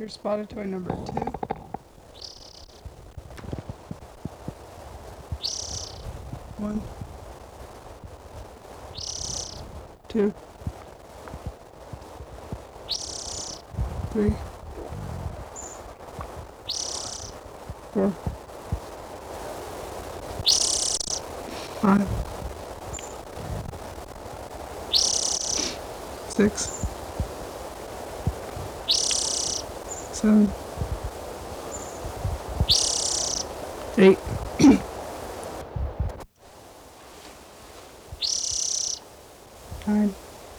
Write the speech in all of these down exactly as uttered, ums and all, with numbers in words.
Here's spotted toy number two. One. Two. Three. Four. Five. Six. Seven. Eight. Nine.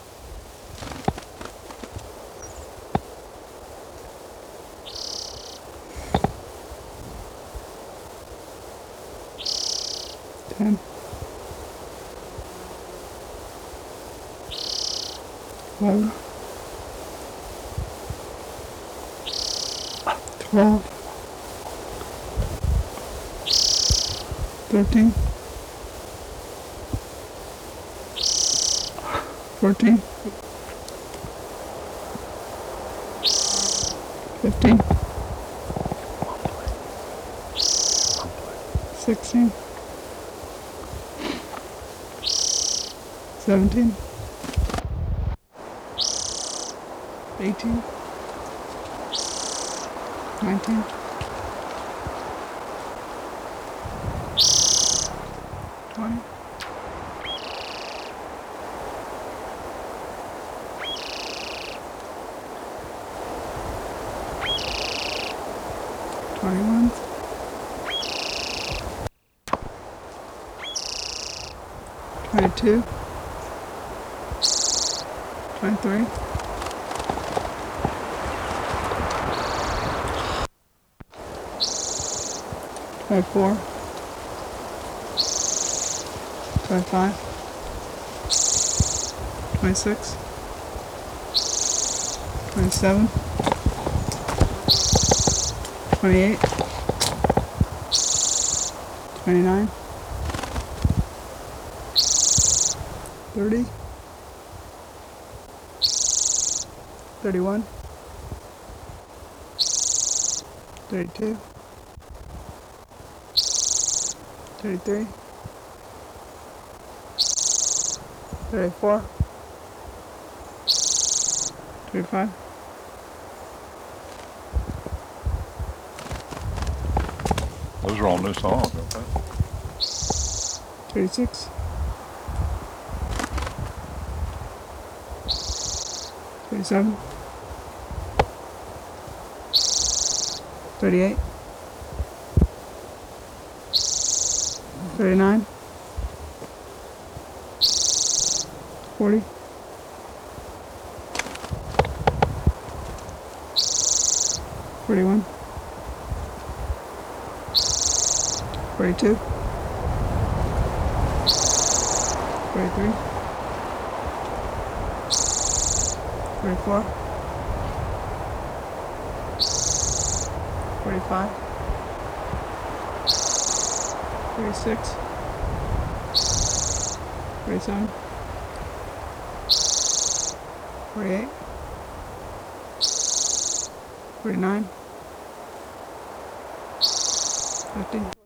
Ten. Eleven. Twelve. Thirteen. Fourteen. Fifteen. Sixteen. Seventeen. Eighteen. Nineteen. Twenty. Twenty-one. Twenty-two. Twenty-three. Twenty-four. Twenty-five. Twenty-six. Twenty-seven. Twenty-eight. Twenty-nine. Thirty. Thirty-one. Thirty-two. Thirty-three. Thirty-four. Thirty-five. Those are all new songs, aren't they? Thirty-six. Thirty-seven. Thirty-eight. Thirty-nine. Forty. Forty-one. Forty-two. Forty-three. Forty-four. Forty-five. Forty-six. Forty-seven. Forty-eight. Forty-nine. Fifty.